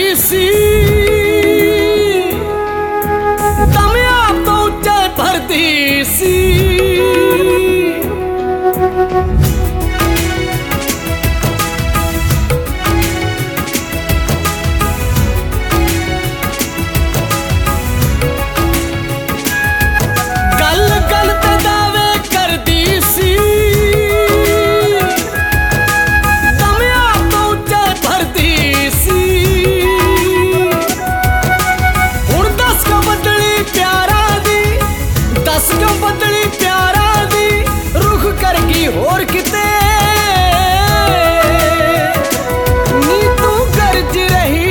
सी, दमिया तो ऊंचे भरदी सी। बदली प्यारा दी रुख करगी होर किते, नी तू गरज रही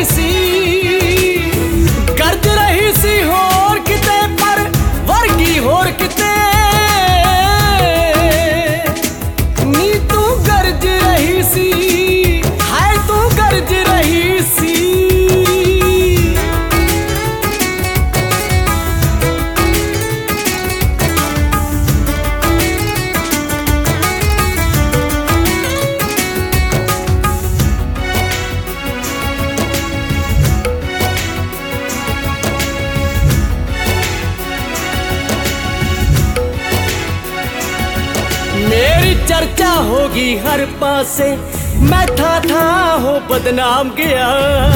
सी होर किते, पर वर्गी होर किते, नी तू गरज रही सी, हाय तू गरज रही सी। मेरी चर्चा होगी हर पासे, मैं था हो बदनाम गया।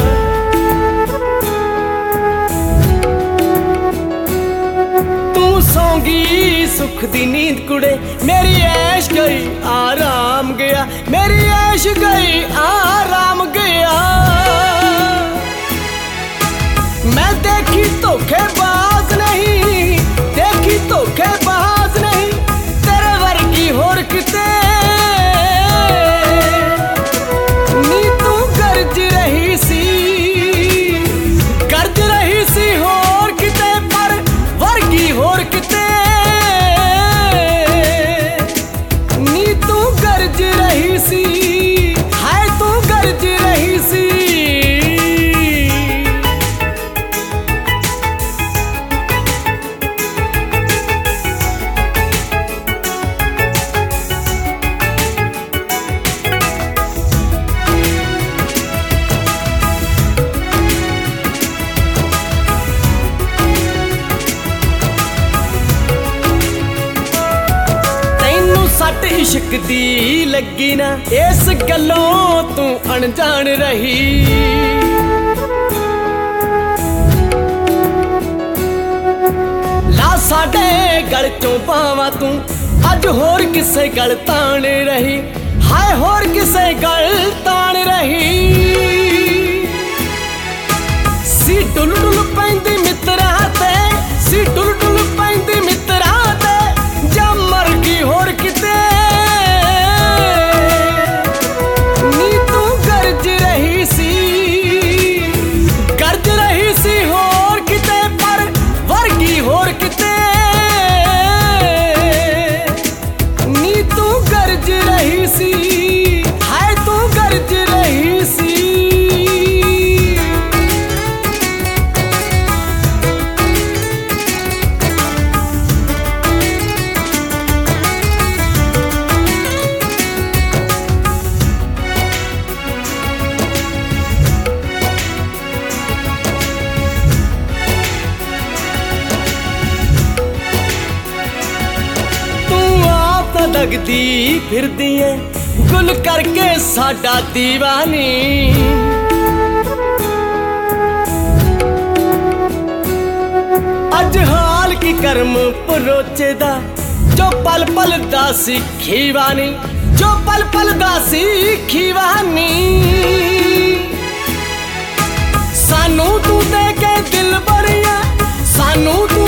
तू सौंगी सुख दी नींद कुड़े, मेरी ऐश गई आराम गया, मेरी ऐश गई आराम गया। मैं देखी धोखेबाज नहीं, देखी धोखेबाज नहीं, होर किते, नी तू गरज रही सी होर किते, पर वर्गी होर किते, नी तू गरज रही सी, हाय तू गरज रही सी। सट इश्क दी लगी ना, इस गलों तू अनजान रही। ला साडे गल चों पावा तू, अज होर किसे गल तान रही, हाय होर किसे गल तान रही। सी डुल डुल पैंदी मित्रा ते, सी डुल डुल पैंदी मित्रा ते, जा मर गई होर किते, नी तू गरज रही सी होर किते, पर वर्गी होर किते, नी तू गरज रही सी, हाय तू गरज रही सी। लगदी फिरदी है गुल करके साडा दीवानी, अज हाल की कर्म परोचे दा, जो पल पल दा सिखी वानी, जो पल पल दा सिखी वानी। सानू तू दे के दिल बरिया, सानू